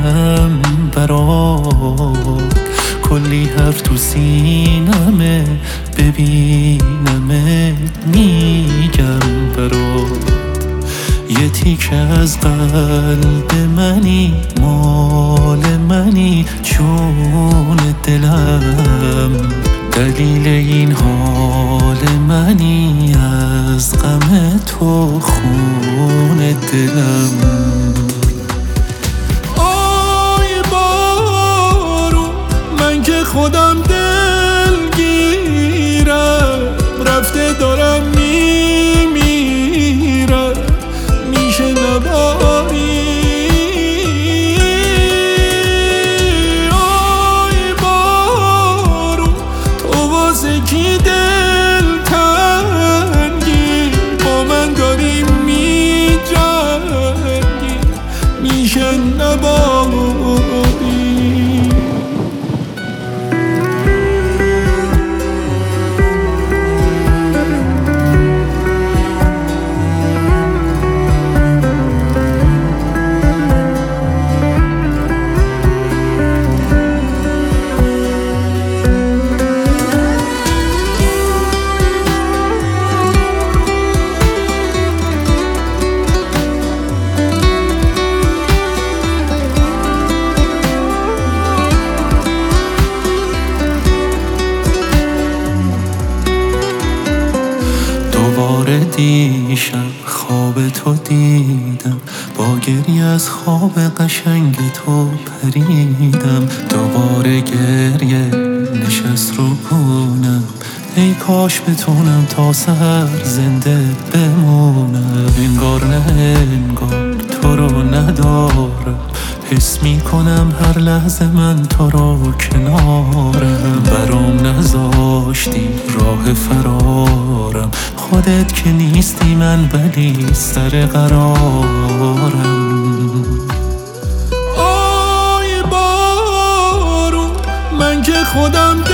دلم برات، کلی حرف تو سینمه، ببینمت میگم برات. یه تیک از قلب منی، مال منی، چون دلم دلیل این حال منی، از غم تو خون دلم. آی بارون من که خودم دلگیرم، رفته دارم میمیرم، میشه نباری. آی بارون تو واسه کی دل تنگی، با من داری میجنگی، میشه نباری. دوباره دیشب خواب تو دیدم، با گریه از خواب قشنگ تو پریدم. دوباره گریه نشست رو گونم، ای کاش بتونم تا سحر زنده بمونم. انگار نه انگار تو رو ندارم، حس میکنم هر لحظه من تو رو کنارم. برام نذاشتی راه فرارم، خودت که نیستی من ولی سر قرارم. آی بارون من که خودم